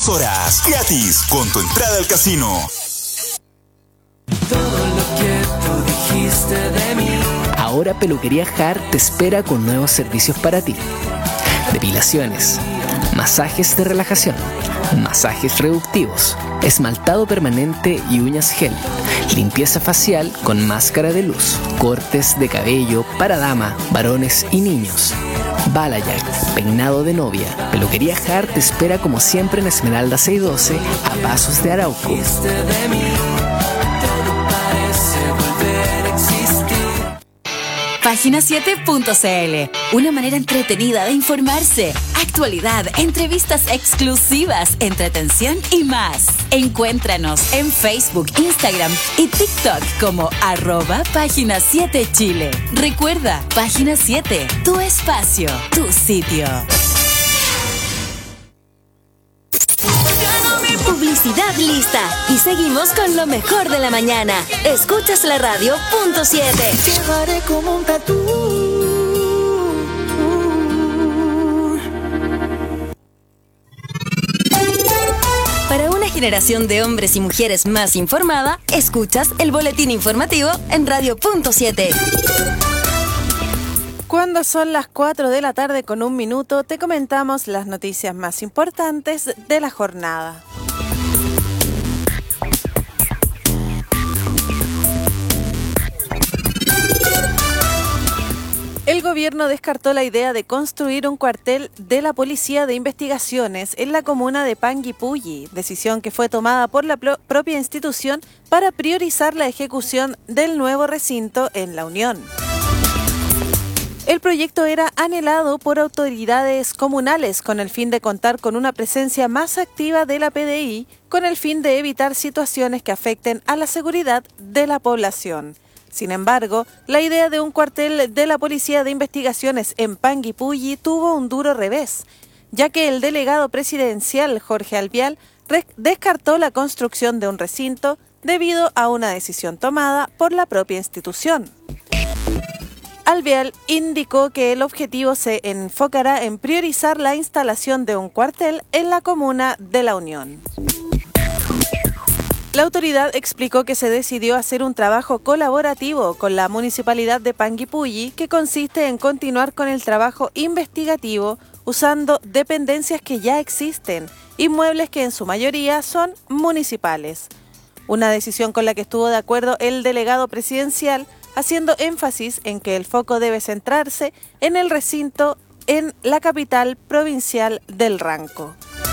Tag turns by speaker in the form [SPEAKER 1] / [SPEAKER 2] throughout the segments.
[SPEAKER 1] 2 horas gratis con tu entrada al casino.
[SPEAKER 2] Todo lo que tú dijiste de mí.
[SPEAKER 3] Ahora Peluquería Hart te espera con nuevos servicios para ti. Depilaciones, masajes de relajación, masajes reductivos, esmaltado permanente y uñas gel, limpieza facial con máscara de luz, cortes de cabello para dama, varones y niños, balayage, peinado de novia. Peluquería Hart te espera como siempre en Esmeralda 612 a pasos de Arauco.
[SPEAKER 4] Página7.cl, una manera entretenida de informarse, actualidad, entrevistas exclusivas, entretención y más. Encuéntranos en Facebook, Instagram y TikTok como @Página7Chile. Recuerda, Página 7, tu espacio, tu sitio.
[SPEAKER 5] Publicidad lista. Y seguimos con lo mejor de la mañana. Escuchas la radio .7.
[SPEAKER 2] Llevaré como un tatú.
[SPEAKER 5] Para una generación de hombres y mujeres más informada, escuchas el boletín informativo en radio .7.
[SPEAKER 6] Cuando son las 4 de la tarde con 1 minuto, te comentamos las noticias más importantes de la jornada. El gobierno descartó la idea de construir un cuartel de la Policía de Investigaciones en la comuna de Panguipulli, decisión que fue tomada por la propia institución para priorizar la ejecución del nuevo recinto en La Unión. El proyecto era anhelado por autoridades comunales con el fin de contar con una presencia más activa de la PDI, con el fin de evitar situaciones que afecten a la seguridad de la población. Sin embargo, la idea de un cuartel de la Policía de Investigaciones en Panguipulli tuvo un duro revés, ya que el delegado presidencial Jorge Alvial descartó la construcción de un recinto debido a una decisión tomada por la propia institución. Alvial indicó que el objetivo se enfocará en priorizar la instalación de un cuartel en la comuna de La Unión. La autoridad explicó que se decidió hacer un trabajo colaborativo con la Municipalidad de Panguipulli, que consiste en continuar con el trabajo investigativo usando dependencias que ya existen, inmuebles que en su mayoría son municipales. Una decisión con la que estuvo de acuerdo el delegado presidencial, haciendo énfasis en que el foco debe centrarse en el recinto en la capital provincial del Ranco.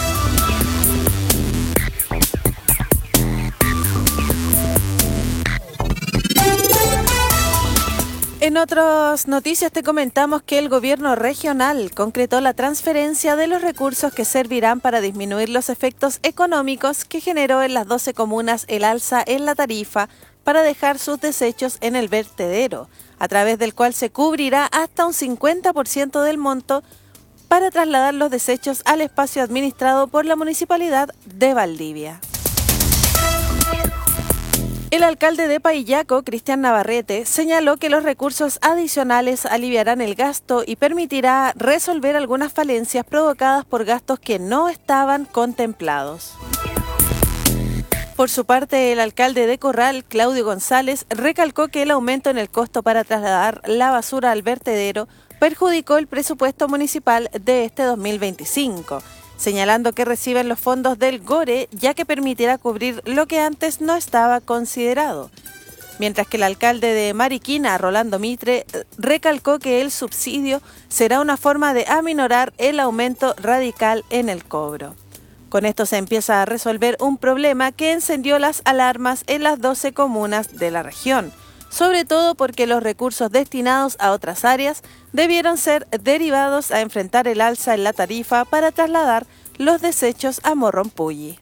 [SPEAKER 6] En otras noticias te comentamos que el gobierno regional concretó la transferencia de los recursos que servirán para disminuir los efectos económicos que generó en las 12 comunas el alza en la tarifa para dejar sus desechos en el vertedero, a través del cual se cubrirá hasta un 50% del monto para trasladar los desechos al espacio administrado por la Municipalidad de Valdivia. El alcalde de Paillaco, Cristian Navarrete, señaló que los recursos adicionales aliviarán el gasto y permitirá resolver algunas falencias provocadas por gastos que no estaban contemplados. Por su parte, el alcalde de Corral, Claudio González, recalcó que el aumento en el costo para trasladar la basura al vertedero perjudicó el presupuesto municipal de este 2025, señalando que reciben los fondos del GORE, ya que permitirá cubrir lo que antes no estaba considerado. Mientras que el alcalde de Mariquina, Rolando Mitre, recalcó que el subsidio será una forma de aminorar el aumento radical en el cobro. Con esto se empieza a resolver un problema que encendió las alarmas en las 12 comunas de la región, sobre todo porque los recursos destinados a otras áreas debieron ser derivados a enfrentar el alza en la tarifa para trasladar los desechos a Morrompulli.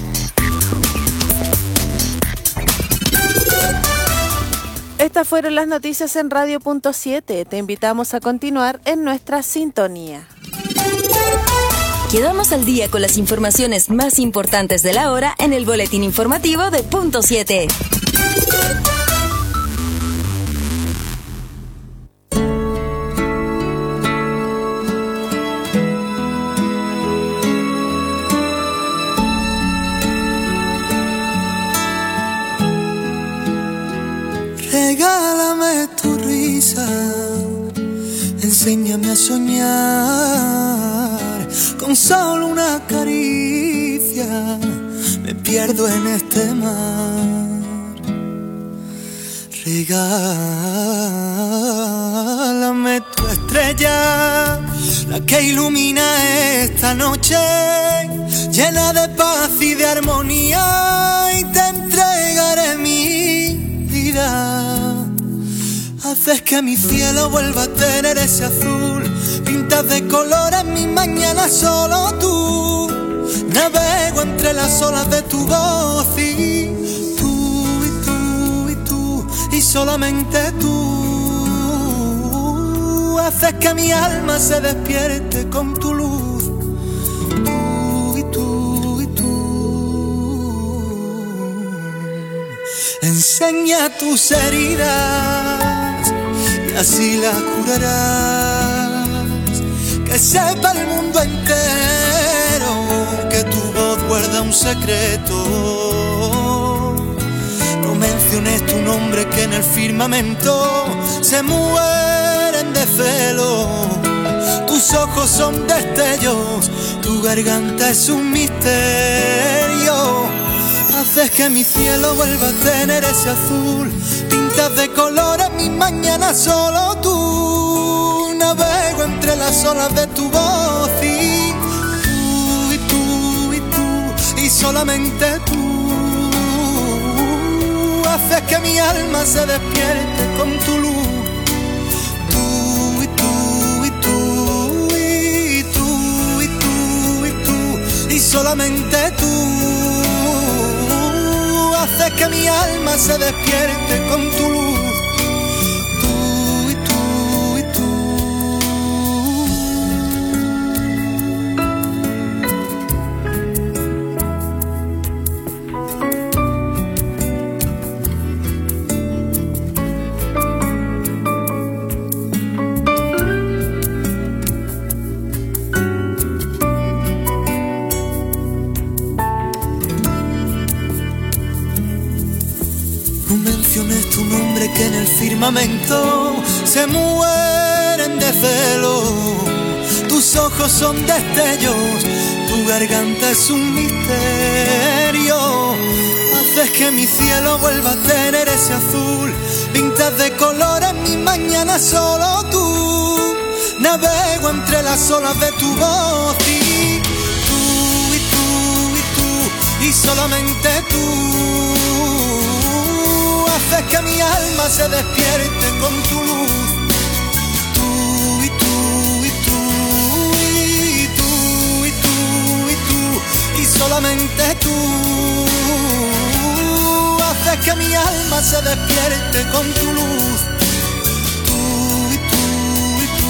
[SPEAKER 6] Estas fueron las noticias en Radio.7. Te invitamos a continuar en nuestra sintonía.
[SPEAKER 5] Quedamos al día con las informaciones más importantes de la hora en el boletín informativo de Punto 7.
[SPEAKER 7] Regálame tu risa, enséñame a soñar. Con solo una caricia me pierdo en este mar. Regálame tu estrella, la que ilumina esta noche, llena de paz y de armonía, y te entregaré mi vida. Haces que mi cielo vuelva a tener ese azul, pintas de colores mi mañana solo tú. Navego entre las olas de tu voz y tú, y tú, y tú, y solamente tú. Haces que mi alma se despierte con tu luz. Tú y tú y tú. Enseña tus heridas y así las curarás. Que sepa el mundo entero que tu voz guarda un secreto. No menciones tu nombre, que en el firmamento se mueren de celo. Tus ojos son destellos, tu garganta es un misterio. Haces que mi cielo vuelva a tener ese azul, pintas de colores mi mañana solo tú. Navego entre las olas de tu voz y tú, y tú, y tú, y solamente tú. Haces que mi alma se despierte con tu luz. Tú, y tú, y tú, y tú, y tú, y tú, y solamente tú. Haces que mi alma se despierte con tu luz. Tu nombre, que en el firmamento se mueren de celo. Tus ojos son destellos, tu garganta es un misterio. Haces que mi cielo vuelva a tener ese azul, pintas de colores mi mañana solo tú. Navego entre las olas de tu voz y tú, y tú, y tú, y solamente tú. Haces que mi alma se despierte con tu luz. Tú, y tú, y tú, y tú, y tú, y tú, y solamente tú. Haces que mi alma se despierte con tu luz. Tú, y tú, y tú.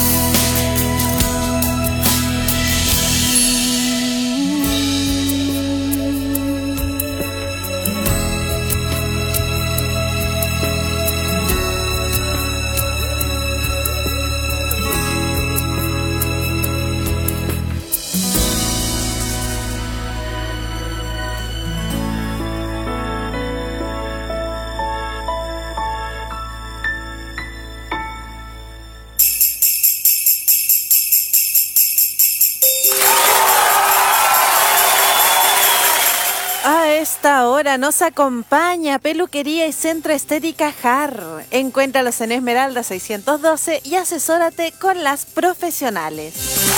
[SPEAKER 6] Esta hora nos acompaña Peluquería y Centro Estética JAR. Encuéntralos en Esmeralda 612 y asesórate con las profesionales.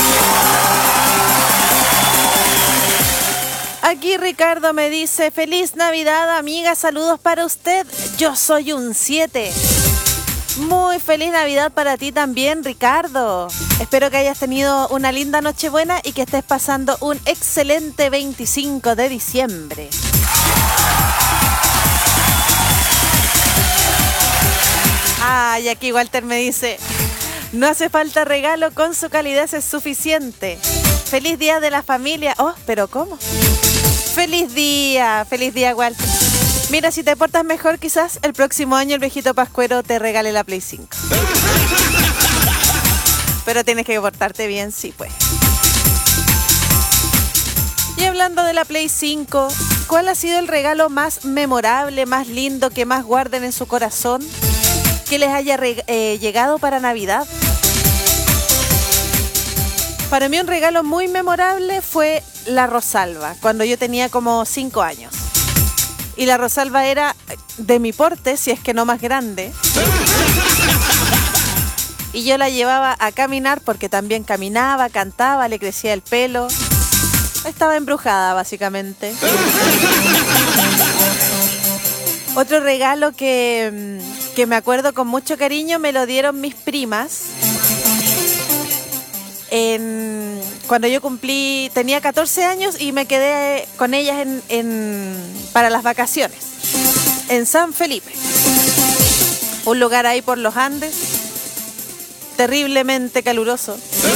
[SPEAKER 6] Aquí Ricardo me dice: feliz Navidad, amiga, saludos para usted. Yo soy un 7. Muy feliz Navidad para ti también, Ricardo. Espero que hayas tenido una linda Nochebuena y que estés pasando un excelente 25 de diciembre. Y aquí Walter me dice: no hace falta regalo, con su calidez es suficiente. Feliz día de la familia. Oh, pero ¿cómo? Feliz día, Walter. Mira, si te portas mejor, quizás el próximo año el viejito Pascuero te regale la Play 5. Pero tienes que portarte bien, sí, pues. Y hablando de la Play 5, ¿cuál ha sido el regalo más memorable, más lindo, que más guarden en su corazón? que les haya llegado para Navidad. Para mí un regalo muy memorable fue la Rosalba, cuando yo tenía como 5 años. Y la Rosalba era de mi porte, si es que no más grande. Y yo la llevaba a caminar porque también caminaba, cantaba, le crecía el pelo. Estaba embrujada, básicamente. Otro regalo que me acuerdo con mucho cariño me lo dieron mis primas. Cuando yo tenía 14 años y me quedé con ellas para las vacaciones. En San Felipe. Un lugar ahí por los Andes. Terriblemente caluroso.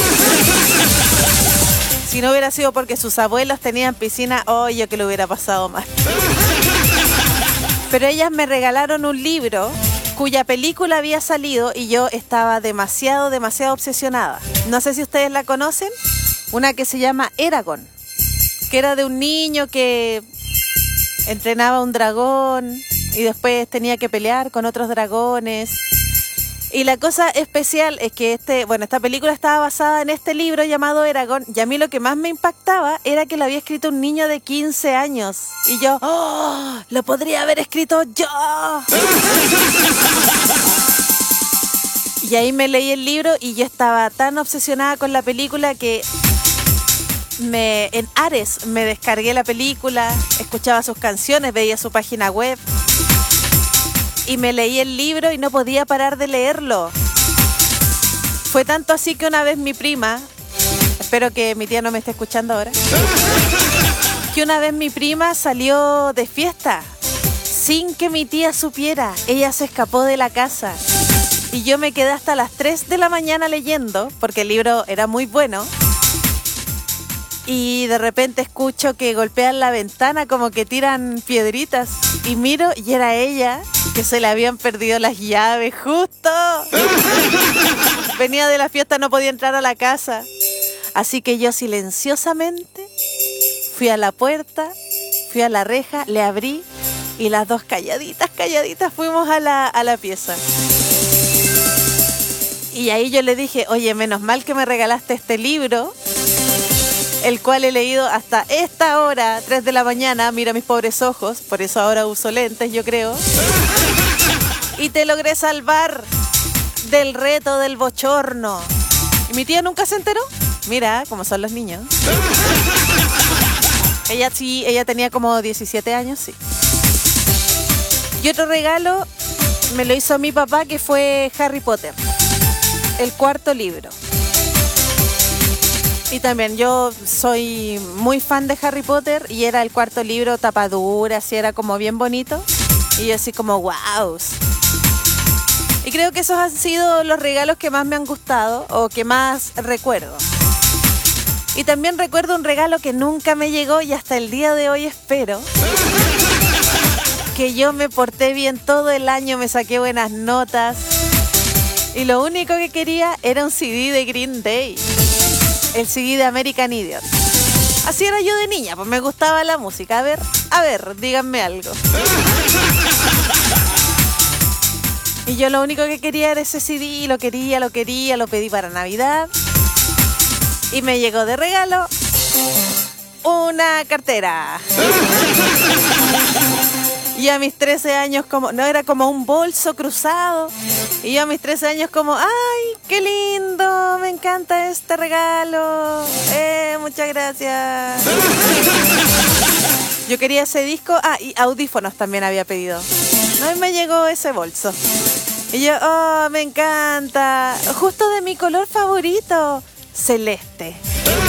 [SPEAKER 6] Si no hubiera sido porque sus abuelos tenían piscina, yo que lo hubiera pasado mal. Pero ellas me regalaron un libro cuya película había salido y yo estaba demasiado obsesionada. No sé si ustedes la conocen. Una que se llama Eragon, que era de un niño que entrenaba un dragón y después tenía que pelear con otros dragones. Y la cosa especial es que esta película estaba basada en este libro llamado Eragon, y a mí lo que más me impactaba era que lo había escrito un niño de 15 años. Y yo, lo podría haber escrito yo. Y ahí me leí el libro y yo estaba tan obsesionada con la película que en Ares me descargué la película, escuchaba sus canciones, veía su página web. Y me leí el libro y no podía parar de leerlo. Fue tanto así que una vez mi prima, espero que mi tía no me esté escuchando ahora, que una vez mi prima salió de fiesta sin que mi tía supiera. Ella se escapó de la casa y yo me quedé hasta las 3 de la mañana leyendo, porque el libro era muy bueno. Y de repente escucho que golpean la ventana, como que tiran piedritas. Y miro y era ella, que se le habían perdido las llaves justo. Venía de la fiesta, no podía entrar a la casa. Así que yo silenciosamente fui a la puerta, fui a la reja, le abrí y las dos calladitas fuimos a la pieza. Y ahí yo le dije, oye, menos mal que me regalaste este libro, el cual he leído hasta esta hora, 3 de la mañana, mira mis pobres ojos, por eso ahora uso lentes, yo creo. Y te logré salvar del reto del bochorno. ¿Y mi tía nunca se enteró? Mira cómo son los niños. Ella tenía como 17 años, sí. Y otro regalo me lo hizo mi papá, que fue Harry Potter, el 4º libro. Y también yo soy muy fan de Harry Potter y era el 4º libro, tapadura, así era como bien bonito. Y yo así como wow. Y creo que esos han sido los regalos que más me han gustado o que más recuerdo. Y también recuerdo un regalo que nunca me llegó y hasta el día de hoy espero. Que yo me porté bien todo el año, me saqué buenas notas. Y lo único que quería era un CD de Green Day. El CD de American Idiot. Así era yo de niña, pues me gustaba la música. A ver, díganme algo. Y yo lo único que quería era ese CD, lo pedí para Navidad. Y me llegó de regalo una cartera. Y a mis 13 años era como un bolso cruzado. Y yo a mis 13 años como, ¡ay, qué lindo! Me encanta este regalo. Muchas gracias. Yo quería ese disco. Y audífonos también había pedido. No, y me llegó ese bolso. Y yo, me encanta. Justo de mi color favorito, celeste.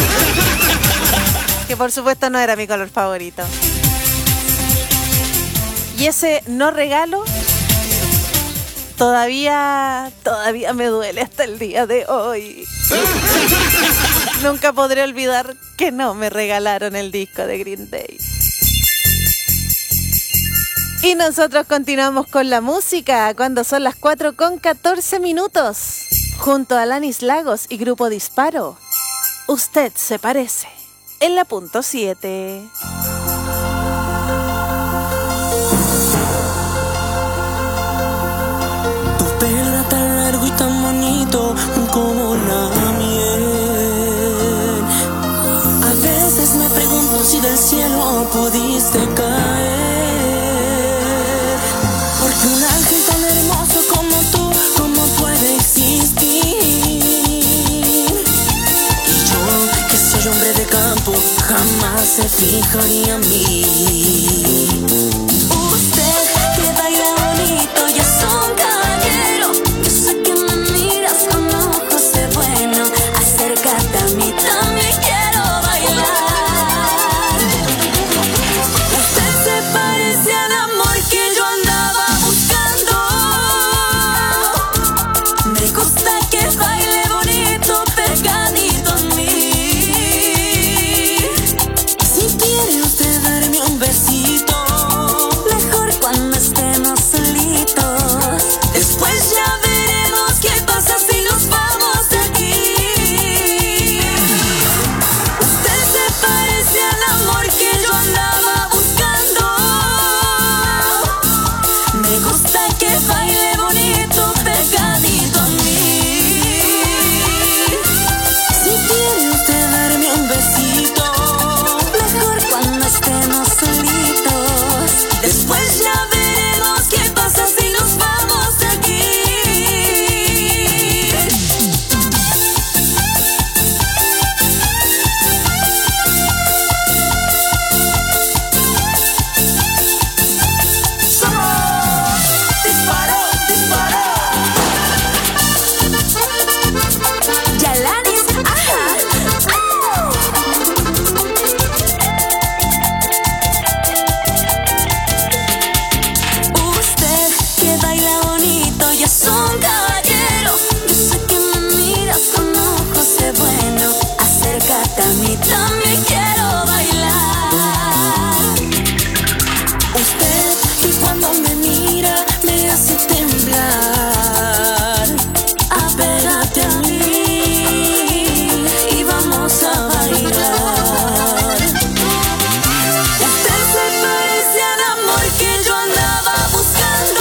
[SPEAKER 6] Que por supuesto no era mi color favorito. Y ese no regalo todavía me duele hasta el día de hoy. Nunca podré olvidar que no me regalaron el disco de Green Day. Y nosotros continuamos con la música cuando son las 4:14. Junto a Alanis Lagos y Grupo Disparo, Usted se parece, en la punto 7.
[SPEAKER 7] Tu pelo
[SPEAKER 2] del cielo pudiste caer. Porque un ángel tan hermoso como tú, ¿cómo puede existir? Y yo, que soy hombre de campo, jamás se fijaría en mí. Usted que baila bonito y es un caballero, yo sé que me miras con ojos de bueno. Acércate a mí, también quiero bailar. Usted se parece al amor que yo andaba buscando. Me gusta que baile bonito pegadito a mí. Si quiere usted darme un besito, mejor cuando estemos solitos. Después ya veremos qué pasa si nos vamos de aquí. Usted se parece al amor que yo andaba buscando. Me gusta que baile bonito pegadito a mí. Si quiere usted darme un besito, mejor cuando estemos solitos. Después ya veremos qué pasa si nos vamos de aquí. Disparo, disparo. Yalanis, ajá. Usted que baila bonito y es un caballero, yo sé que me miras con ojos de bueno. Acércate a mí, también quiero bailar. Usted que cuando me mira me hace temblar. Apégate a mí y vamos a bailar. Usted se parece al amor que yo andaba buscando.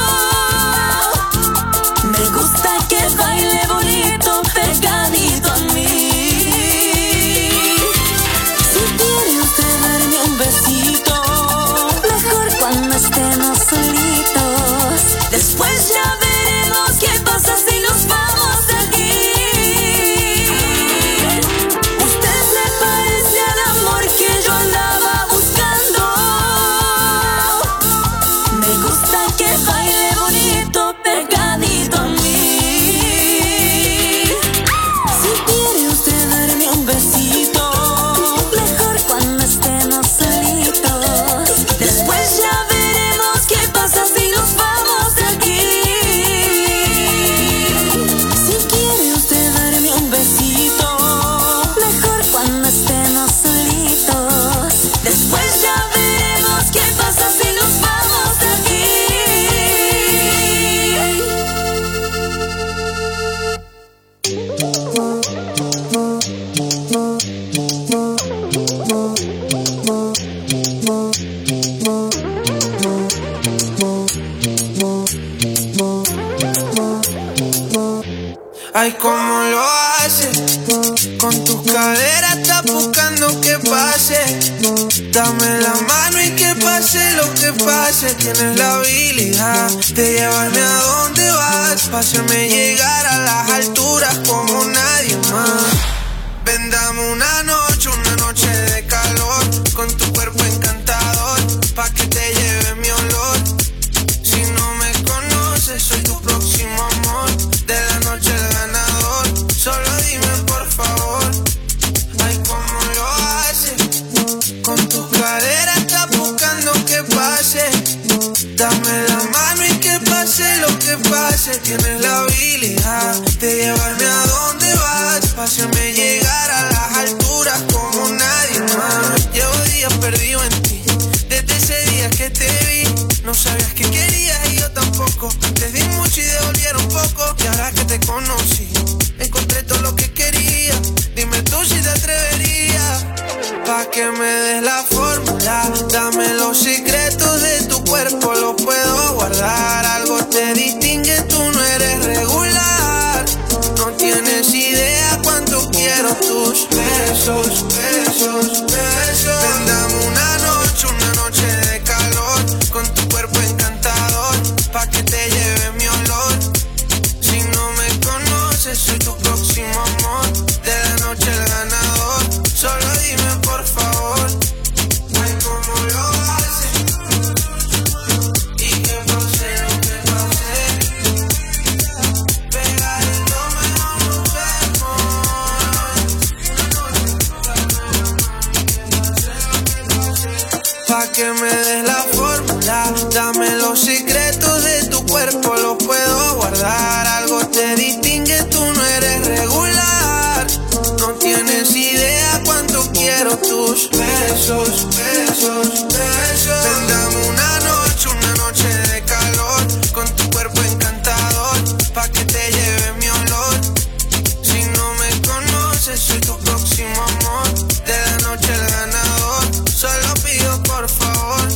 [SPEAKER 2] Me gusta que baile bonito pegadito a mí. Si quiere usted darme un besito, mejor cuando estemos solitos. Después ya veremos qué pasa si nos vamos de aquí. Usted se parece al amor que yo andaba buscando. Me gusta que baile bonito pegadito a mí. Si quiere usted darme un besito, mejor cuando estemos solitos. Después ya veremos qué pasa si nos vamos de aquí. Si quiere usted darme un besito, mejor cuando estemos solitos. Después ya veremos qué pasa si nos vamos de aquí.
[SPEAKER 8] Ay, cómo lo haces, con tus caderas estás buscando que pase. Dame la mano y que pase lo que pase. Tienes la habilidad de llevarme a donde vas, pa' hacerme llegar a las alturas como nadie más. Ven, dame una noche de calor, con tu cuerpo encantador, pa' que te lleve mi olor. Si no me conoces, soy tu próximo amor, de la noche el ganador. Solo dime por favor, ay, cómo lo haces, con tus caderas estás buscando que pase. Dame la mano y que pase lo que pase. Tienes la habilidad de llevarme a donde vas, pa' hacerme llegar a las alturas como nadie más. Llevo días perdido en ti, desde ese día que te vi. No sabías que querías y yo tampoco. Te di mucho y devolvieron poco. Y ahora que te conocí, encontré todo lo que quería. Dime tú si te atreverías, pa' que me des la fórmula. Dame los secretos de tu cuerpo, los puedo guardar. Algo te distingue, tú no eres regular. No tienes idea cuánto quiero tus besos, besos, besos. Ven, pa' que me des la fórmula. Dame los secretos de tu cuerpo, los puedo guardar. Algo te distingue, tú no eres regular. No tienes idea cuánto quiero tus besos, besos, besos. Ven, dame una noche de calor, con tu cuerpo encantador, pa' que te lleve mi olor. Si no me conoces, soy tu próximo amor. De la noche el ganador, solo pido por favor.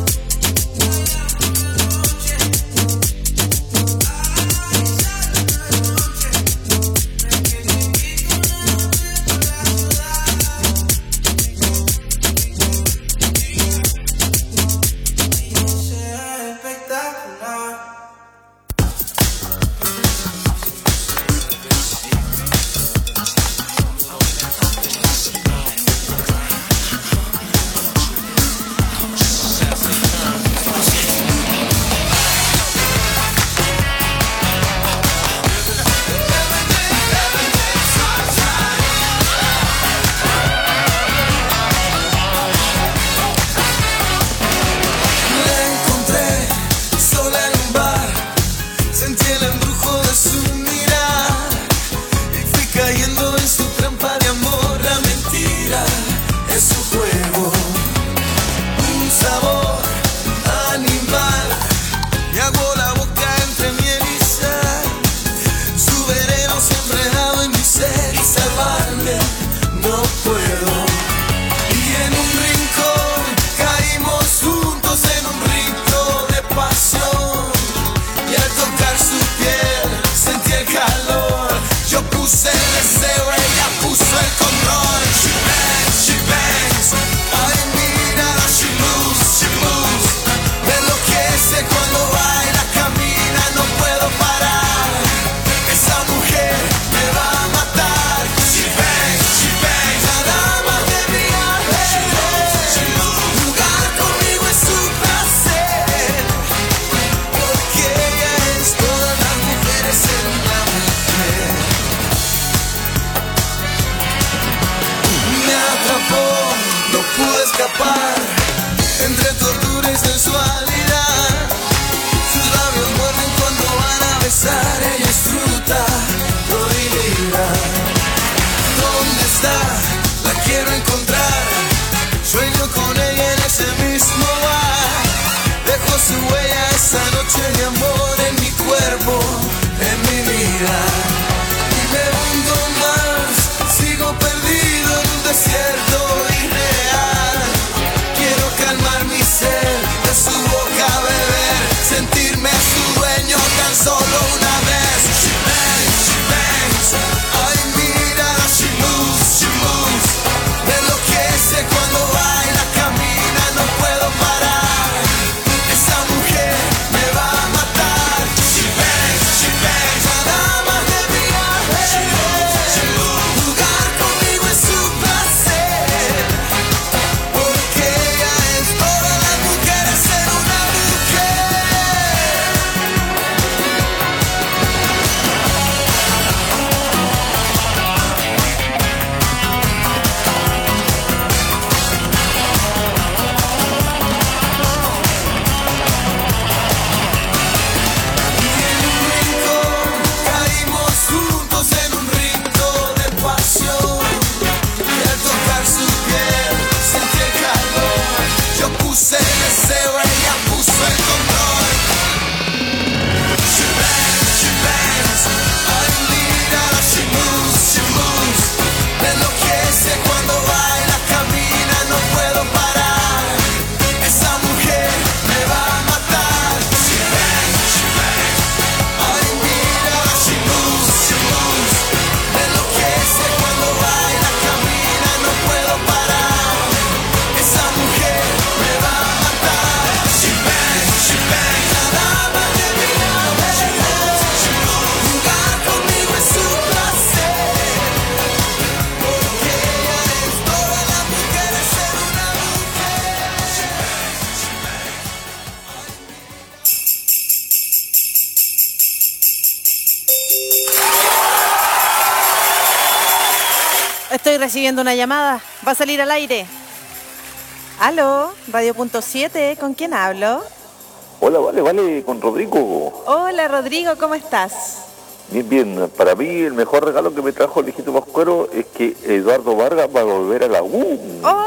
[SPEAKER 6] Estoy recibiendo una llamada. Va a salir al aire. Aló, Radio.7, ¿con quién hablo?
[SPEAKER 9] Hola, vale, con Rodrigo.
[SPEAKER 6] Hola, Rodrigo, ¿cómo estás?
[SPEAKER 9] Bien. Para mí el mejor regalo que me trajo el hijito Pascuero es que Eduardo Vargas va a volver a la U.
[SPEAKER 6] ¡Oh!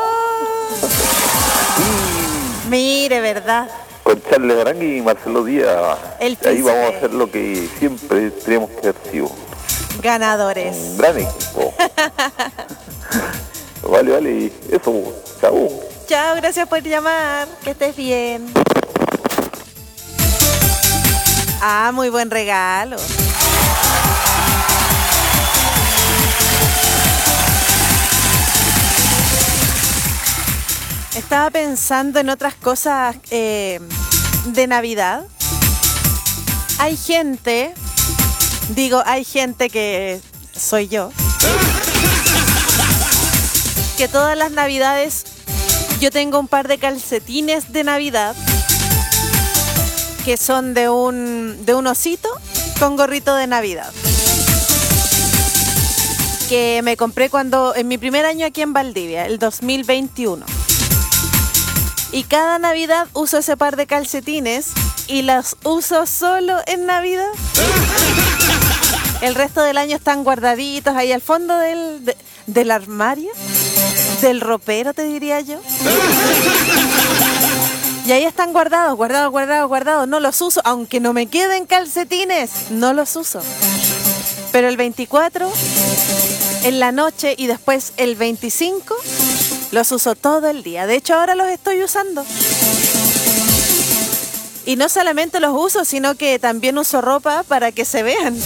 [SPEAKER 6] Mire, ¿verdad?
[SPEAKER 9] Con Charles Arangui y Marcelo Díaz. Ahí vamos a hacer lo que siempre tenemos que hacer sido.
[SPEAKER 6] Ganadores.
[SPEAKER 9] Un gran equipo. Vale, eso, chao.
[SPEAKER 6] Chao, gracias por llamar, que estés bien. Ah, muy buen regalo. Estaba pensando en otras cosas de Navidad. Hay gente que soy yo, que todas las Navidades yo tengo un par de calcetines de Navidad que son de un osito con gorrito de Navidad, que me compré en mi primer año aquí en Valdivia, el 2021. Y cada Navidad uso ese par de calcetines y las uso solo en Navidad. El resto del año están guardaditos ahí al fondo del armario, del ropero, te diría yo. Y ahí están guardados. No los uso, aunque no me queden calcetines, no los uso. Pero el 24, en la noche y después el 25, los uso todo el día. De hecho, ahora los estoy usando. Y no solamente los uso, sino que también uso ropa para que se vean.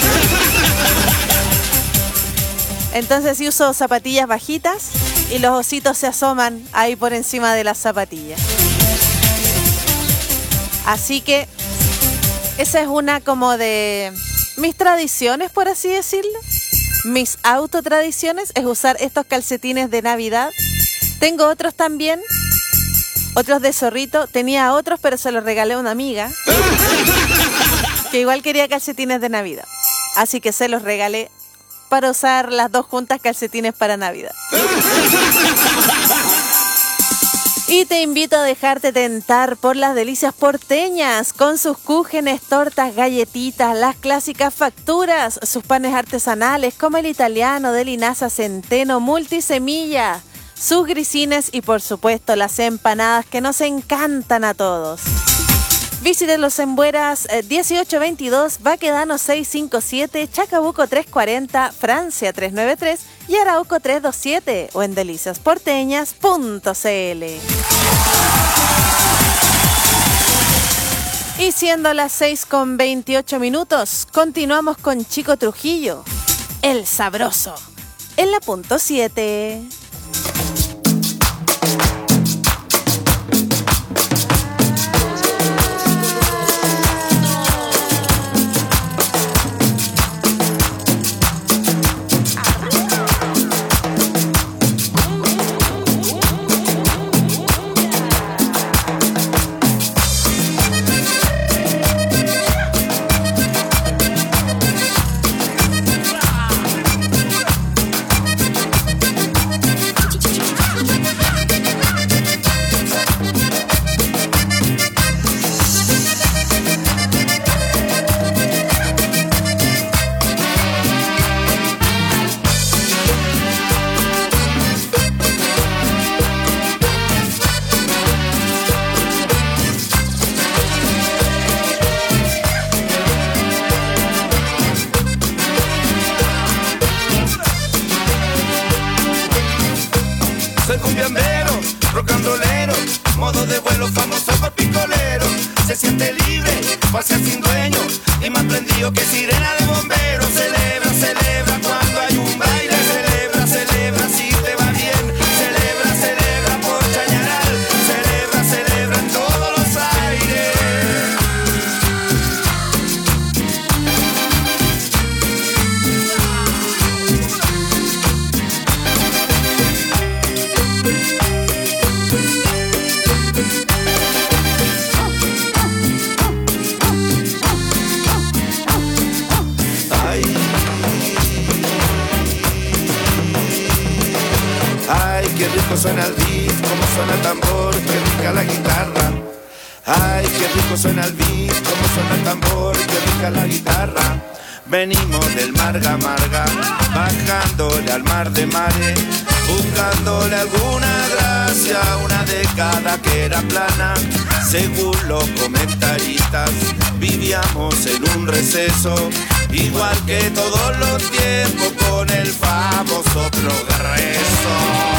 [SPEAKER 6] Entonces sí uso zapatillas bajitas y los ositos se asoman ahí por encima de las zapatillas. Así que esa es una como de mis tradiciones, por así decirlo. Mis autotradiciones es usar estos calcetines de Navidad. Tengo otros también, otros de zorrito. Tenía otros, pero se los regalé a una amiga que igual quería calcetines de Navidad. Así que se los regalé para usar las dos juntas, calcetines para Navidad. Y te invito a dejarte tentar por las delicias porteñas, con sus cúgenes, tortas, galletitas, las clásicas facturas, sus panes artesanales como el italiano de linaza, centeno, multisemilla, sus grisines y por supuesto las empanadas que nos encantan a todos. Visítenlos en Bueras 1822, Baquedano 657, Chacabuco 340, Francia 393 y Arauco 327 o en deliciasporteñas.cl. Y siendo las 6:28, continuamos con Chico Trujillo, el sabroso, en la punto 7.
[SPEAKER 8] Suena el beat, como suena el tambor, qué rica la guitarra. Ay, qué rico suena el beat, cómo suena el tambor, qué rica la guitarra. Venimos del Marga Marga, bajándole al mar de mares, buscándole alguna gracia, una década que era plana. Según los comentaristas, vivíamos en un receso, igual que todos los tiempos, con el famoso progreso.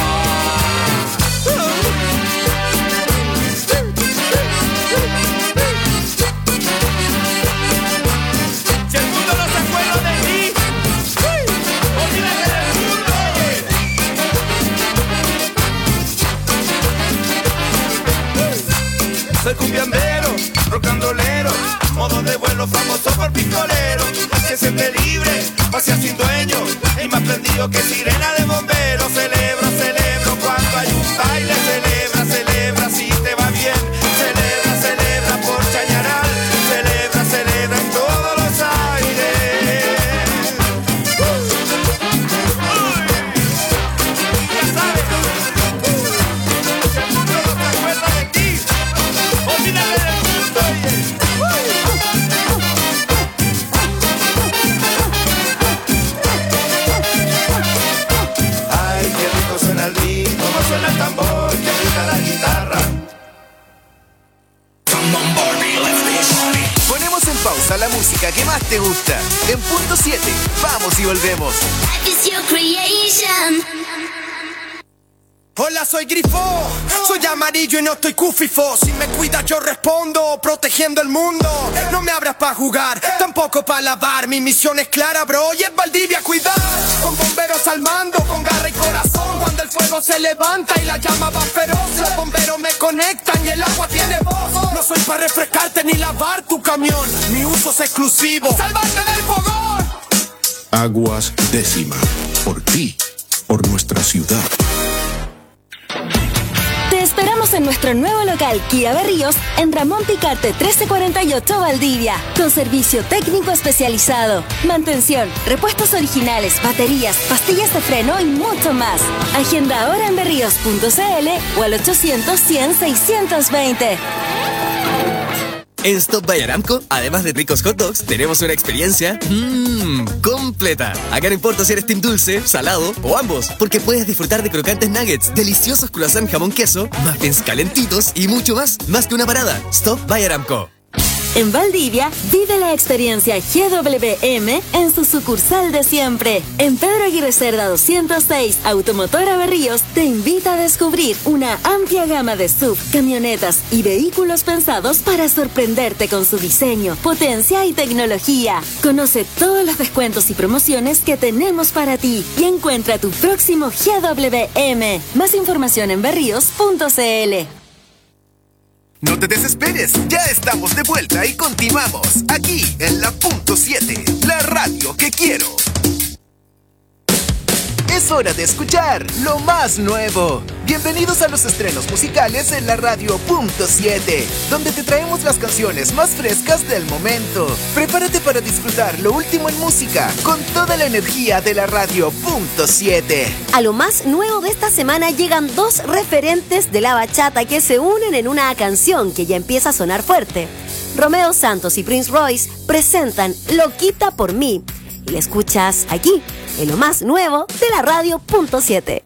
[SPEAKER 8] Soy cumbiambero, rock and rollero, modo de vuelo famoso por picolero. Se siente libre, pasea sin dueño y más prendido que sirena de bombero. Celebro, celebro cuando hay un baile. Celebra, celebra si te va bien. Celebra, celebra por Chañaral. Celebra, celebra en todos los aires. Ya sabes, si el mundo no se acuerda de ti, olvídate del mundo, Ay, qué rico suena el beat, cómo suena el tambor, qué rica la guitarra.
[SPEAKER 10] Ponemos en pausa la música que más te gusta. En punto 7, vamos y volvemos.
[SPEAKER 2] It's your creation.
[SPEAKER 11] Hola, soy Grifo, soy amarillo y no estoy cufifo. Si me cuidas yo respondo, protegiendo el mundo. No me abras pa' jugar, tampoco pa' lavar. Mi misión es clara, bro, y es Valdivia cuidar. Con bomberos al mando, con garra y corazón. Cuando el fuego se levanta y la llama va feroz, los bomberos me conectan y el agua tiene voz. No soy pa' refrescarte ni lavar tu camión, mi uso es exclusivo, salvarte del fogón.
[SPEAKER 12] Aguas Décima, por ti, por nuestra ciudad.
[SPEAKER 5] Te esperamos en nuestro nuevo local Kia Berríos en Ramón Picarte 1348 Valdivia, con servicio técnico especializado, mantención, repuestos originales, baterías, pastillas de freno y mucho más. Agenda ahora en berríos.cl o al 800-100-620.
[SPEAKER 13] En Stop by Aramco, además de ricos hot dogs, tenemos una experiencia completa. Acá no importa si eres team dulce, salado o ambos, porque puedes disfrutar de crocantes nuggets, deliciosos croissant jamón queso, muffins calentitos y mucho más. Más que una parada. Stop by Aramco.
[SPEAKER 5] En Valdivia, vive la experiencia GWM en su sucursal de siempre. En Pedro Aguirre Cerda 206, Automotora Berríos te invita a descubrir una amplia gama de SUV, camionetas y vehículos pensados para sorprenderte con su diseño, potencia y tecnología. Conoce todos los descuentos y promociones que tenemos para ti y encuentra tu próximo GWM. Más información en berríos.cl.
[SPEAKER 10] No te desesperes, ya estamos de vuelta y continuamos aquí en la punto 7, la radio que quiero. Es hora de escuchar lo más nuevo. Bienvenidos a los estrenos musicales en la radio punto 7, donde te traemos las canciones más frescas del momento. Prepárate para disfrutar lo último en música con toda la energía de la radio punto 7.
[SPEAKER 14] A lo más nuevo de esta semana llegan dos referentes de la bachata que se unen en una canción que ya empieza a sonar fuerte. Romeo Santos y Prince Royce presentan Loquita por mí. Y la escuchas aquí, en lo más nuevo de la radio punto 7.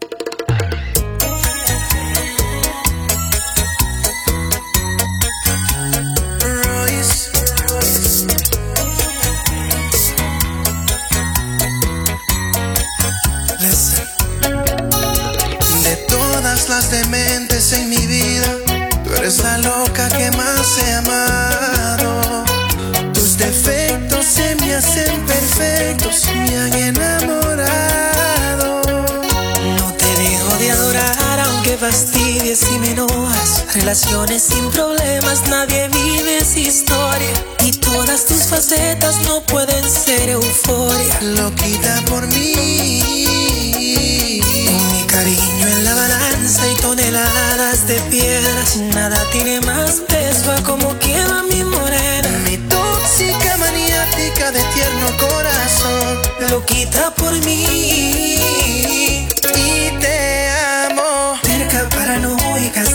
[SPEAKER 8] De todas las dementes en mi vida, tú eres la loca que más he amado. Tus defectos se me hacen perfectos, me han enamorado.
[SPEAKER 15] No te dejo de adorar aunque fastidies y me enojas. Relaciones sin problemas, nadie vive esa historia. Y todas tus facetas no pueden ser euforia.
[SPEAKER 8] Loquita por mí,
[SPEAKER 15] con mi cariño en la balanza y toneladas de piedras, nada tiene más peso a como quema mi morena.
[SPEAKER 8] Mi tóxica maniática de tierno corazón,
[SPEAKER 15] loquita por mí.
[SPEAKER 8] Y te amo,
[SPEAKER 15] terca, paranoica,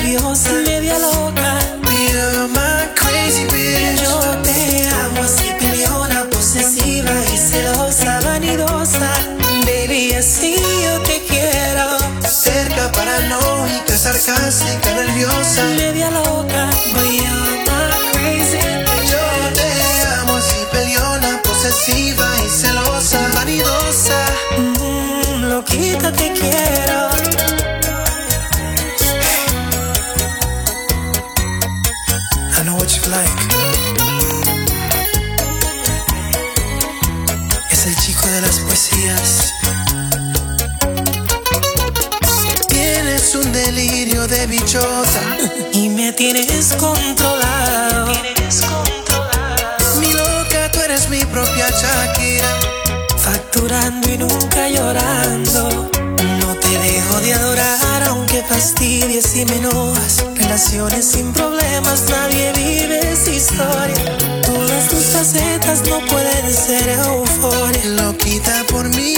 [SPEAKER 15] nerviosa, media loca.
[SPEAKER 8] You're my crazy bitch.
[SPEAKER 15] Yo te amo así, peleona, posesiva y celosa, vanidosa. Baby, así yo te quiero.
[SPEAKER 8] Cerca, paranoica, sarcástica, nerviosa,
[SPEAKER 15] media loca. But you're my crazy bitch.
[SPEAKER 8] Yo te amo así, peleona, posesiva y celosa, vanidosa.
[SPEAKER 15] Loquita te quiero.
[SPEAKER 8] I know what you like.
[SPEAKER 15] Es el chico de las poesías.
[SPEAKER 8] Tienes un delirio de bichota
[SPEAKER 15] y me tienes controlado.
[SPEAKER 8] Mi loca, tú eres mi propia Shakira.
[SPEAKER 15] Facturando y nunca llorando. No te dejo de adorar aunque fastidies y me enojas. Relaciones sin problemas, nadie vive esa historia. Todas tus facetas no pueden ser euforia.
[SPEAKER 8] Loquita por mí.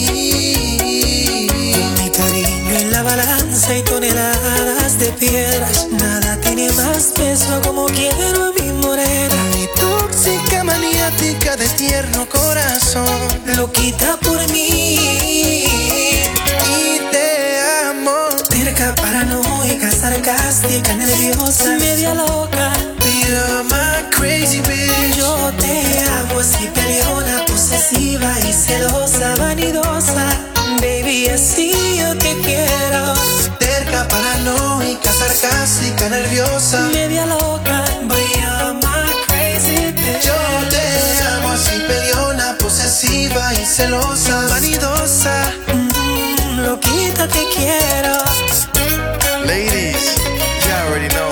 [SPEAKER 15] Mi cariño en la balanza y toneladas de piedras. Nada tiene más peso como quiero a mi morena.
[SPEAKER 8] Mi tóxica maniática de tierno corazón.
[SPEAKER 15] Loquita por mí.
[SPEAKER 8] Y te amo.
[SPEAKER 15] Terca, paranoica, sarcástica, nerviosa, media loca.
[SPEAKER 8] You're my crazy bitch.
[SPEAKER 15] Yo te amo así, peleona, posesiva y celosa, vanidosa. Baby, así yo te quiero.
[SPEAKER 8] Terca, paranoica, sarcástica, nerviosa,
[SPEAKER 15] media loca. But you're my crazy bitch.
[SPEAKER 8] Yo te amo así, peleona, posesiva y celosa, vanidosa.
[SPEAKER 15] Loquita te quiero.
[SPEAKER 8] Ladies, you already know.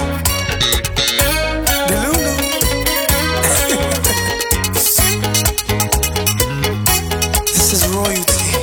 [SPEAKER 8] Delulu. This is royalty.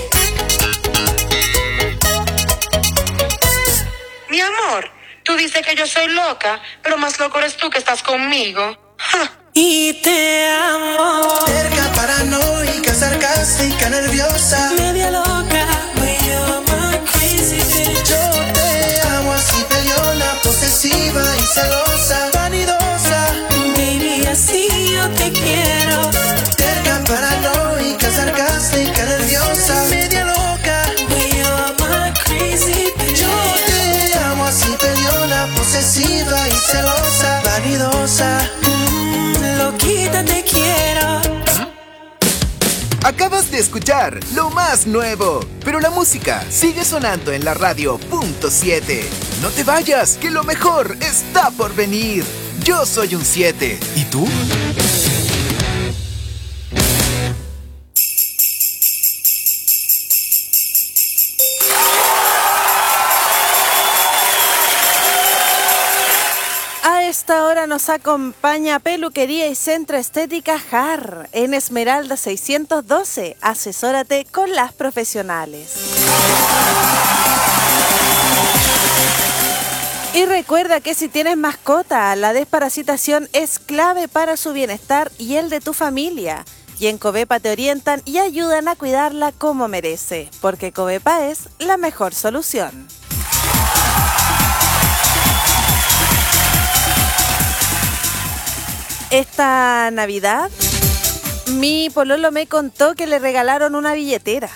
[SPEAKER 16] Mi amor, tú dices que yo soy loca, pero más loco eres tú que estás conmigo.
[SPEAKER 15] Y te amo.
[SPEAKER 8] Cerca, paranoica, sarcástica, nerviosa,
[SPEAKER 15] media loca. But you're my crazy bitch.
[SPEAKER 8] Yo te amo así, peleona, posesiva y celosa, vanidosa.
[SPEAKER 15] Baby, así yo te quiero.
[SPEAKER 8] Cerca, paranoica, sarcástica, nerviosa, media loca.
[SPEAKER 15] But you're my crazy bitch.
[SPEAKER 8] Yo te amo así, peleona, posesiva y celosa, vanidosa.
[SPEAKER 15] Loquita te quiero.
[SPEAKER 10] Acabas de escuchar lo más nuevo, pero la música sigue sonando en la radio .7. No te vayas, que lo mejor está por venir. Yo soy un 7. ¿Y tú?
[SPEAKER 6] A esta hora nos acompaña Peluquería y Centro Estética JAR en Esmeralda 612. Asesórate con las profesionales. Y recuerda que si tienes mascota, la desparasitación es clave para su bienestar y el de tu familia. Y en Covepa te orientan y ayudan a cuidarla como merece, porque Covepa es la mejor solución. Esta Navidad, mi pololo me contó que le regalaron una billetera.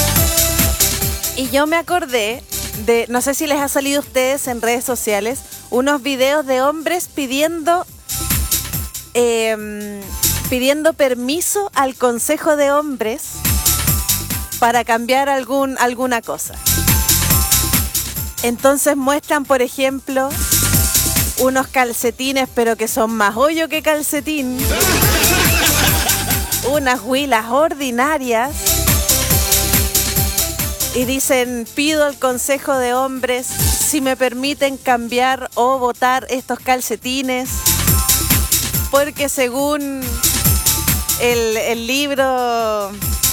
[SPEAKER 6] Y yo me acordé de, no sé si les ha salido a ustedes en redes sociales, unos videos de hombres pidiendo permiso al Consejo de Hombres para cambiar alguna cosa. Entonces muestran, por ejemplo, unos calcetines, pero que son más hoyo que calcetín. Unas huilas ordinarias. Y dicen, pido al Consejo de Hombres si me permiten cambiar o botar estos calcetines. Porque según el libro,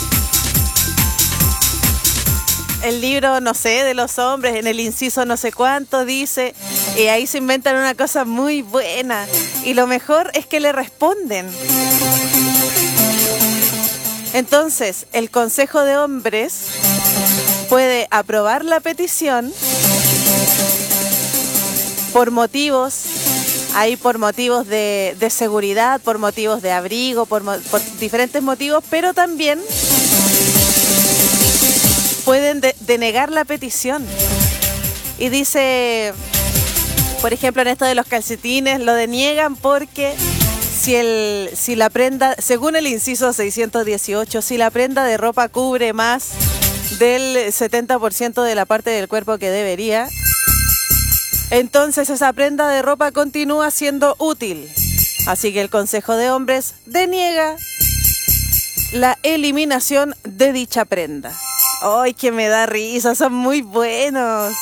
[SPEAKER 6] no sé, de los hombres, en el inciso no sé cuánto, dice, y ahí se inventan una cosa muy buena. Y lo mejor es que le responden. Entonces, el Consejo de Hombres puede aprobar la petición por motivos de seguridad, por motivos de abrigo, por diferentes motivos, pero también pueden denegar la petición. Y dice, por ejemplo, en esto de los calcetines, lo deniegan porque si la prenda, según el inciso 618, si la prenda de ropa cubre más del 70% de la parte del cuerpo que debería, entonces esa prenda de ropa continúa siendo útil. Así que el Consejo de Hombres deniega la eliminación de dicha prenda. ¡Ay, que me da risa! Son muy buenos.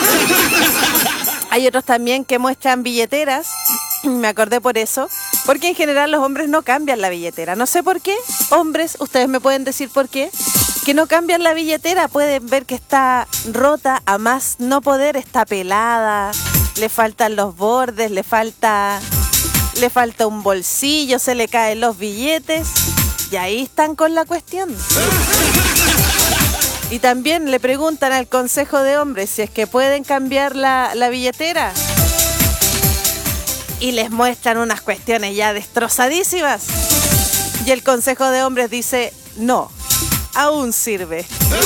[SPEAKER 6] Hay otros también que muestran billeteras. Me acordé por eso. Porque en general los hombres no cambian la billetera. No sé por qué. Hombres, ustedes me pueden decir por qué. Que no cambian la billetera. Pueden ver que está rota a más no poder. Está pelada. Le faltan los bordes. Le falta un bolsillo. Se le caen los billetes. Y ahí están con la cuestión. Y también le preguntan al Consejo de Hombres si es que pueden cambiar la billetera. Y les muestran unas cuestiones ya destrozadísimas. Y el Consejo de Hombres dice, no, aún sirve.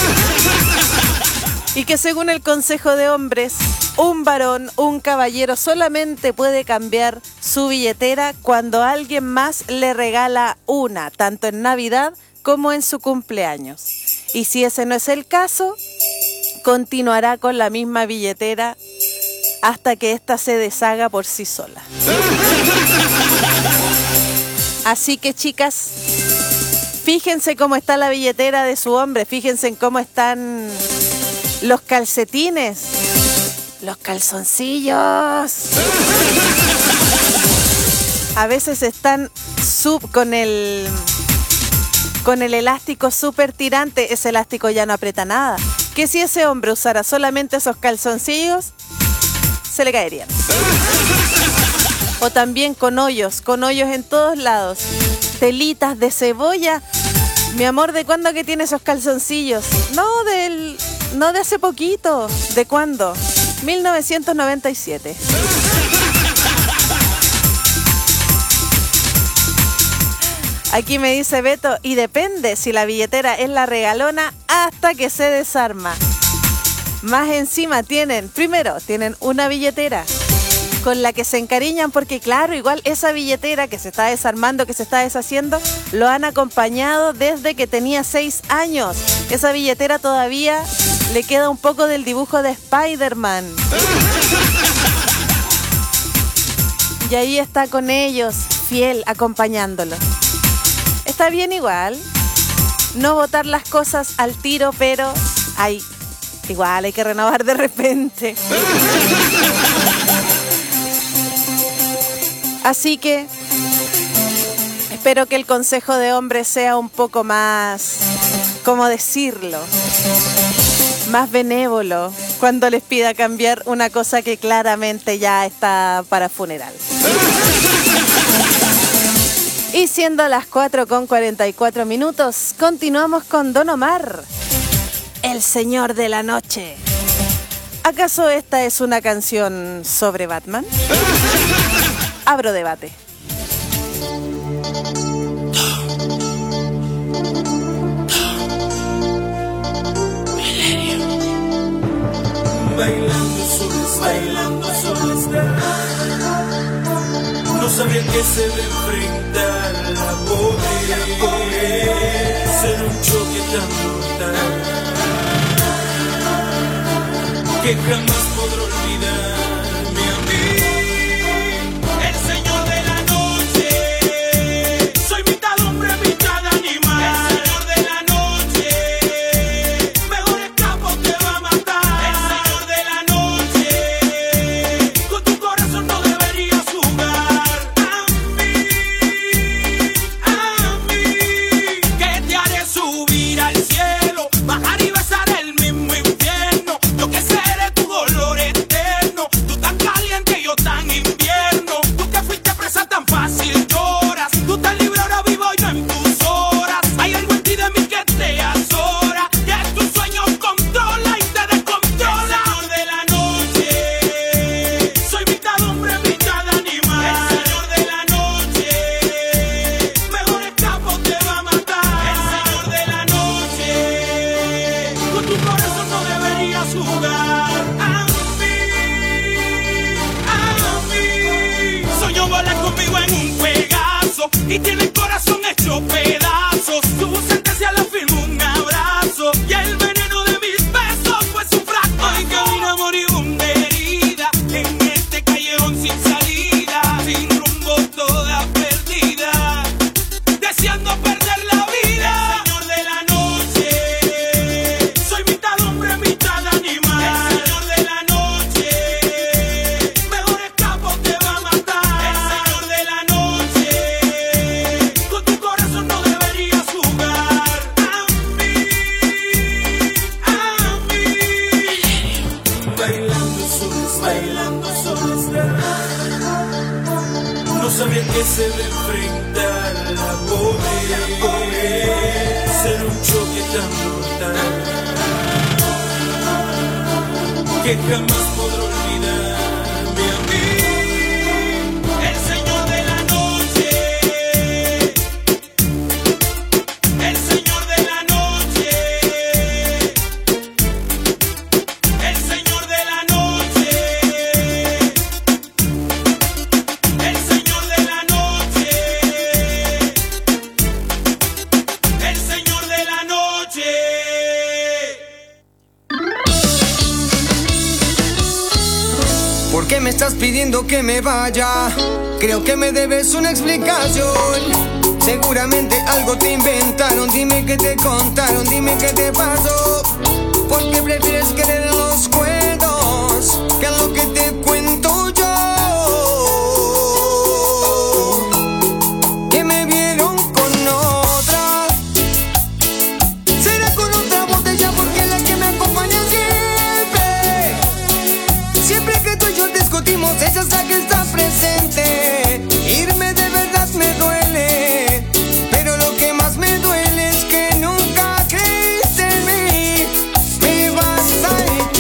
[SPEAKER 6] Y que según el Consejo de Hombres, un varón, un caballero solamente puede cambiar su billetera cuando alguien más le regala una, tanto en Navidad como en su cumpleaños. Y si ese no es el caso, continuará con la misma billetera hasta que ésta se deshaga por sí sola. Así que, chicas, fíjense cómo está la billetera de su hombre, fíjense en cómo están los calcetines, los calzoncillos. A veces están con el elástico súper tirante. Ese elástico ya no aprieta nada. Que si ese hombre usara solamente esos calzoncillos, se le caerían. O también con hoyos en todos lados. Telitas de cebolla. Mi amor, ¿de cuándo que tiene esos calzoncillos? No de hace poquito. ¿De cuándo? 1997. Aquí me dice Beto, y depende si la billetera es la regalona hasta que se desarma. Más encima tienen una billetera con la que se encariñan porque claro, igual esa billetera que se está desarmando, que se está deshaciendo, lo han acompañado desde que tenía 6 años. Esa billetera todavía le queda un poco del dibujo de Spider-Man. Y ahí está con ellos, fiel, acompañándolo. Está bien igual, no botar las cosas al tiro, pero igual hay que renovar de repente. Así que espero que el Consejo de Hombres sea un poco más, ¿cómo decirlo?, más benévolo cuando les pida cambiar una cosa que claramente ya está para funeral. Y siendo las 4:44, continuamos con Don Omar, el señor de la noche. ¿Acaso esta es una canción sobre Batman? Abro debate.
[SPEAKER 17] Bailando solo está. No sabía que se debe enfrentar la pobreza, ser un choque tan brutal que jamás podré olvidarme a mí. El señor de la noche, soy mitad hombre, mitad animal. El señor de la noche, mejor escapo te va a matar. El señor de la noche, con tu corazón no deberías jugar. A mí, que te haré subir al cielo, bajar y besar el mismo infierno. Yo que seré tu dolor eterno. y tiene el corazón hecho pedazos. Tuvo sentencia, la firmó un abrazo y el veneno de mis besos fue su fracaso. Hoy camina moribunda herida en este callejón sin salida, sin rumbo, toda perdida, deseando perder la vida. Señor de la noche, soy mitad hombre, mitad animal. El señor de la noche, mejor escapo, te va a matar. El señor de la noche, con tu corazón no deberías jugar. A mí, bailando solos, no sabía que se debe enfrentar la pobreza, ser un choque tan brutal que jamás podré olvidarme a mí. El señor de la noche, el señor de la noche, el señor de la noche, el señor de la noche, el señor de la noche.
[SPEAKER 18] ¿Por qué me estás pidiendo que me vaya? Creo que me debes una explicación. Seguramente algo te inventaron. Dime qué te contaron, dime qué te pasó. ¿Por qué prefieres creer en los cuentos que en lo que te cuento yo? Que me vieron con otra. Será con otra botella porque la que me acompaña siempre. Siempre que tú y yo discutimos, ella sabe que está presente. Irme de verdad me duele, pero lo que más me duele es que nunca creíste en mí. Me vas a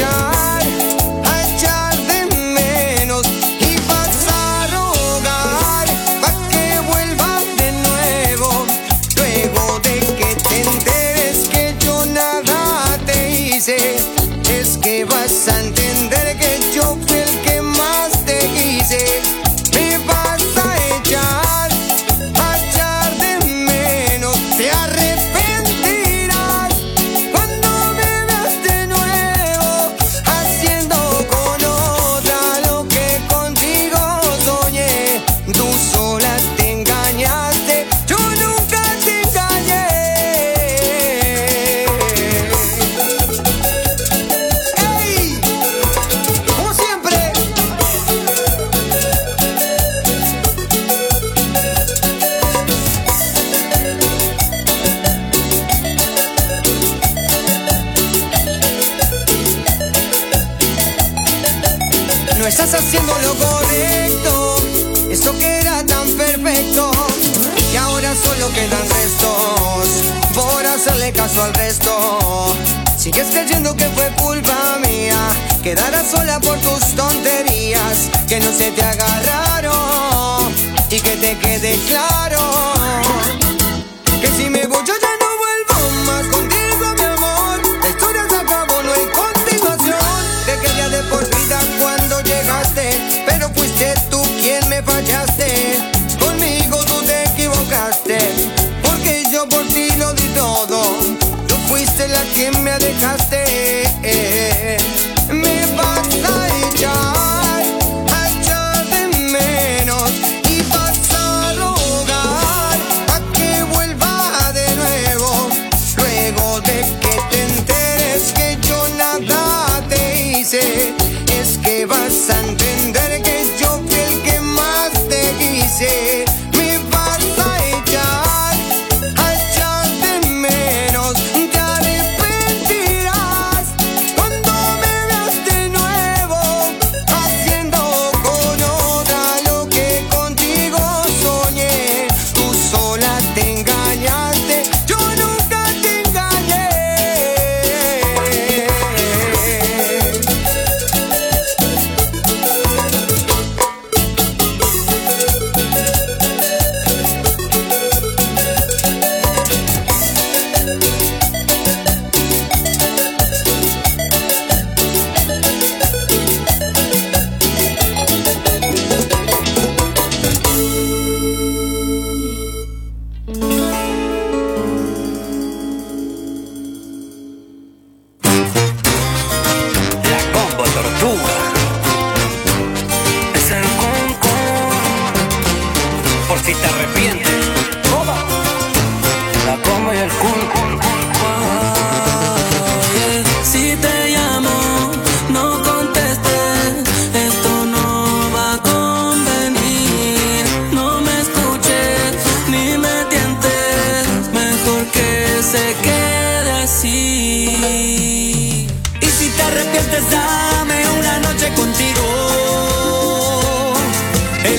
[SPEAKER 18] echar de menos y vas a rogar pa' que vuelva de nuevo. Luego de que te enteres que yo nada te hice, es que vas a entender que yo fui el que más te quise. Me vas a echar de menos, te arrepentirás cuando me veas de nuevo haciendo con otra lo que contigo soñé. Tú sola te engañaste, yo nunca te engañé. ¡Ey! Como siempre. No estás haciendo lo correcto, eso que era tan perfecto. Y ahora solo quedan restos por hacerle caso al resto. Sigues creyendo que fue culpa mía, quedarás sola por tus tonterías. Que no se te agarraron y que te quede claro que si me voy yo ya no vuelvo más contigo, mi amor. La historia se acabó, no hay continuación. Te quería de por vida cuando llegaste, pero fuiste tú quien me fallaste. Conmigo tú te equivocaste, porque yo por ti lo di todo. Tú fuiste la que me dejaste. Me vas a echar de menos y vas a rogar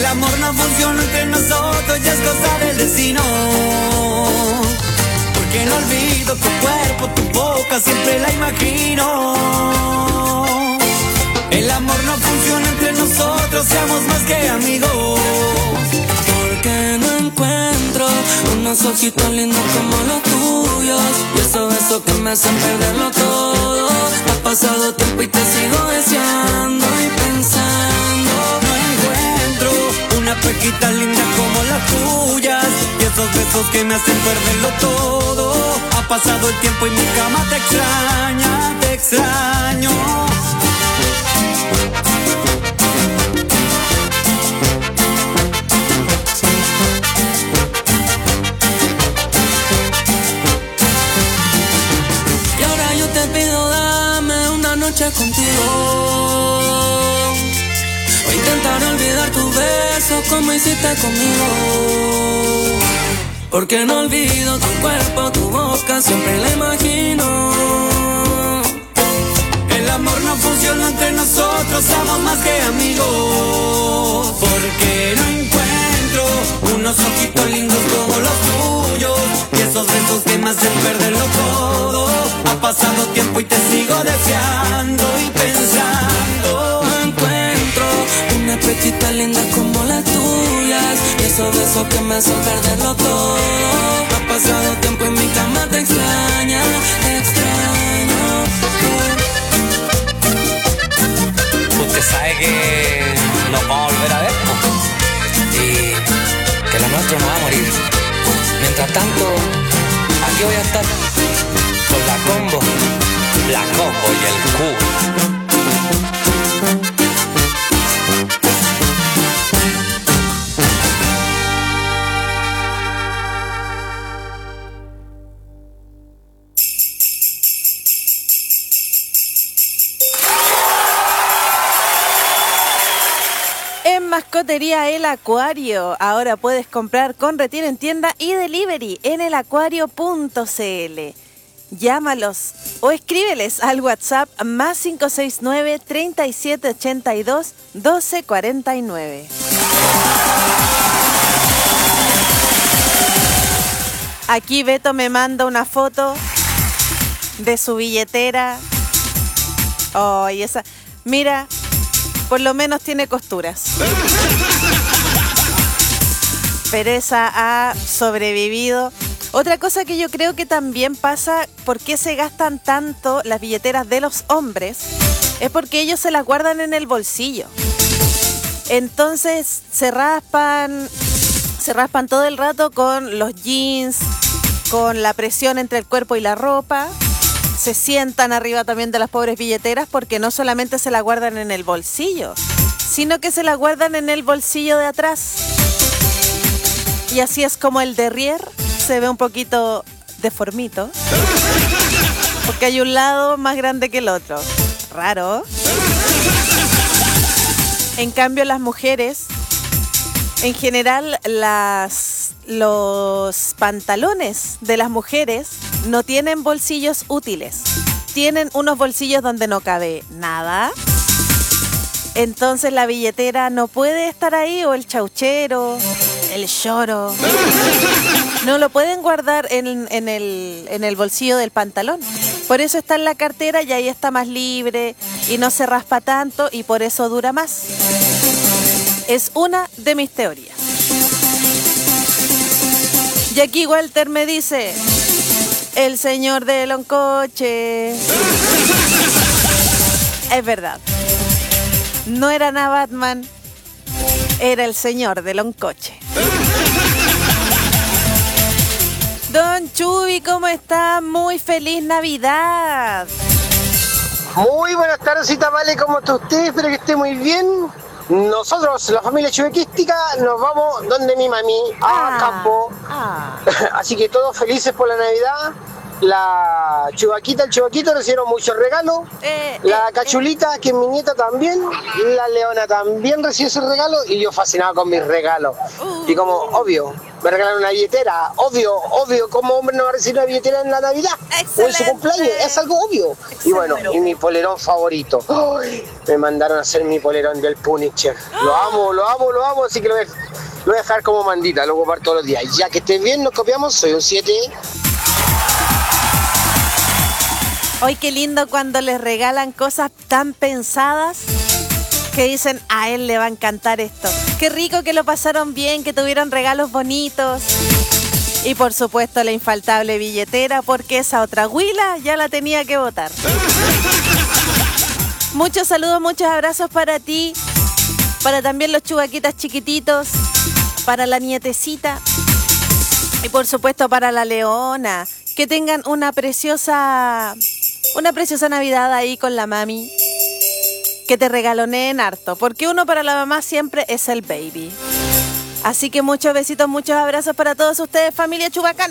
[SPEAKER 7] amor no funciona entre nosotros, ya es cosa del destino. Porque no olvido tu cuerpo, tu boca, siempre la imagino. El amor no funciona entre nosotros, seamos más que amigos.
[SPEAKER 15] Porque no encuentro unos ojitos lindos como los tuyos, y esos besos que me hacen perderlo todo. Ha pasado tiempo y te sigo deseando y pensando.
[SPEAKER 7] No encuentro una pejita linda como las tuyas, y esos besos que me hacen perderlo todo. Ha pasado el tiempo y mi cama te extraña, te extraño.
[SPEAKER 15] Y ahora yo te pido, dame una noche contigo, o intentar olvidar tus besos como hiciste conmigo. Porque no olvido tu cuerpo, tu boca, siempre la imagino.
[SPEAKER 7] El amor no funciona entre nosotros, somos más que amigos. Porque no encuentro unos ojitos lindos como los tuyos, y esos besos que me hacen perderlo todo. Ha pasado tiempo y te sigo deseando y pensando.
[SPEAKER 15] No encuentro una pechita linda como las tuyas, y esos besos que me hacen perderlo todo. Ha pasado tiempo y mi cama te extraña, te extraño.
[SPEAKER 19] Usted sabe que nos vamos a volver a ver, ¿no? Y que lo nuestro no va a morir. Mientras tanto, aquí voy a estar con la combo y el Q.
[SPEAKER 6] Mascotería El Acuario. Ahora puedes comprar con retiro en tienda y delivery en elacuario.cl. Llámalos o escríbeles al WhatsApp más 569 3782 1249. Aquí Beto me manda una foto de su billetera. Oh, y esa, mira, por lo menos tiene costuras. Pero esa ha sobrevivido. Otra cosa que yo creo que también pasa, ¿por qué se gastan tanto las billeteras de los hombres? Es porque ellos se las guardan en el bolsillo. Entonces se raspan todo el rato con los jeans, con la presión entre el cuerpo y la ropa. Se sientan arriba también de las pobres billeteras porque no solamente se la guardan en el bolsillo, sino que se la guardan en el bolsillo de atrás. Y así es como el derrier se ve un poquito deformito, porque hay un lado más grande que el otro. Raro. En cambio, las mujeres, en general, los pantalones de las mujeres no tienen bolsillos útiles. Tienen unos bolsillos donde no cabe nada. Entonces la billetera no puede estar ahí, o el chauchero, el choro. No lo pueden guardar en el bolsillo del pantalón. Por eso está en la cartera y ahí está más libre y no se raspa tanto y por eso dura más. Es una de mis teorías. Y aquí Walter me dice: el señor de Loncoche. Es verdad. No era nada Batman, era el señor de Loncoche. Don Chubi, ¿cómo está? Muy feliz Navidad.
[SPEAKER 20] Muy buenas tardes, Vale, ¿cómo está usted? Espero que esté muy bien. Nosotros, la familia chubequística, nos vamos donde mi mami, a campo. Así que todos felices por la Navidad. La Chubaquita, el Chubaquito recibieron muchos regalos. La Cachulita, que es mi nieta, también. La Leona también recibió ese regalo. Y yo fascinado con mis regalos. Y como, obvio, me regalaron una billetera. Obvio, ¿cómo hombre no va a recibir una billetera en la Navidad? O en su cumpleaños, es algo obvio. Y bueno, y mi polerón favorito. ¡Ay! Me mandaron a hacer mi polerón del Punisher. Lo amo, así que lo voy a dejar como mandita, lo voy a ocupar todos los días. Ya que estés bien, nos copiamos, soy un 7.
[SPEAKER 6] Hoy qué lindo cuando les regalan cosas tan pensadas que dicen, a él le va a encantar esto. Qué rico que lo pasaron bien, que tuvieron regalos bonitos. Y por supuesto la infaltable billetera, porque esa otra huila ya la tenía que botar. Muchos saludos, muchos abrazos para ti, para también los chubaquitas chiquititos, para la nietecita y por supuesto para la leona. Que tengan una preciosa Navidad ahí con la mami. Que te regaloneen harto, porque uno para la mamá siempre es el baby. Así que muchos besitos, muchos abrazos para todos ustedes, familia Chubacán.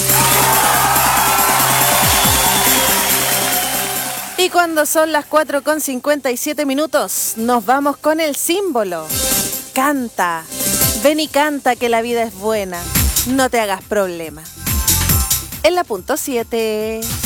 [SPEAKER 6] Y cuando son las 4:57, nos vamos con el símbolo. Canta, ven y canta que la vida es buena, no te hagas problema. En la punto 7.